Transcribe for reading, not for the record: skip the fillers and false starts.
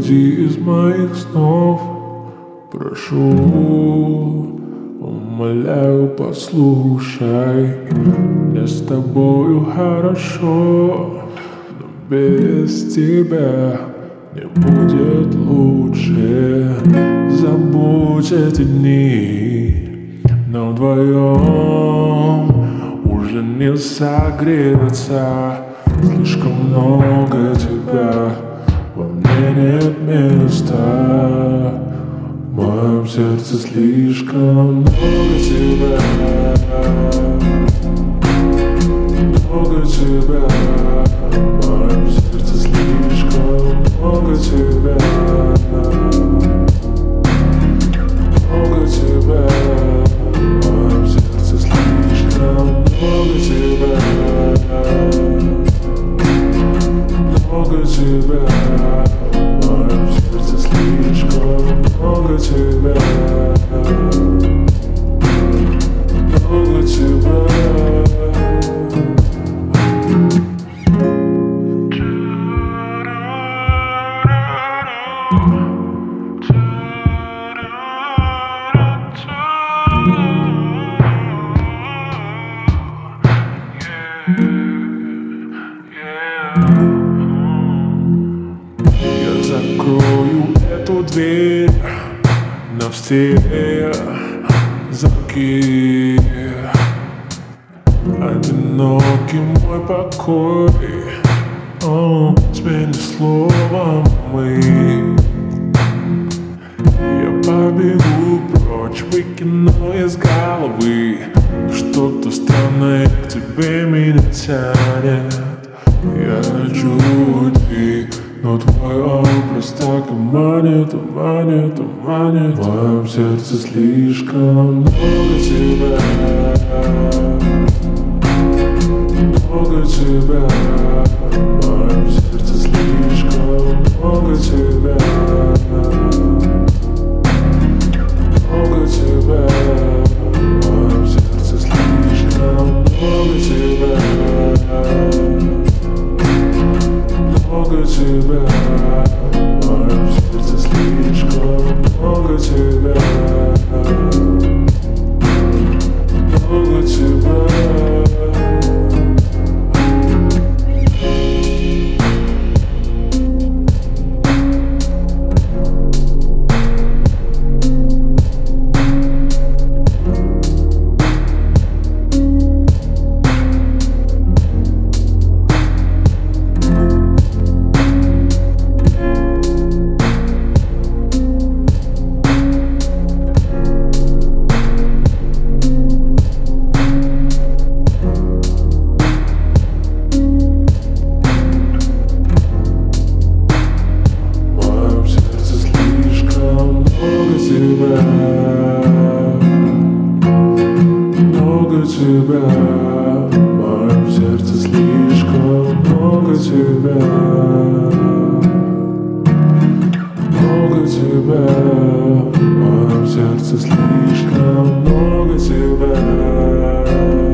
Выходи из моих снов, прошу, умоляю, послушай. Мне с тобою хорошо, но без тебя не будет лучше. Забудь эти дни, нам вдвоем уже не согреться. Слишком много тебя, во мне нет места. В моем сердце слишком много тебя, много тебя. В моем сердце слишком много тебя, много тебя. В моем сердце слишком много тебя, много тебя. В моем сердце слишком много тебя, много тебя. Я закрою эту дверь на все замки. Одинокий мой покой, смени словом мы. Я побегу прочь, выкину из головы. Что-то странное к тебе меня тянет. Я хочу уйти, но твой образ так и манит, манит, манит. В моем сердце слишком много тебя, много тебя. В моем сердце слишком много тебя, много тебя. В моем сердце слишком много тебя, много тебя. В моем сердце слишком много тебя, много тебя. Много тебя, в моем сердце слишком много тебя, много тебя. В моем сердце слишком много тебя.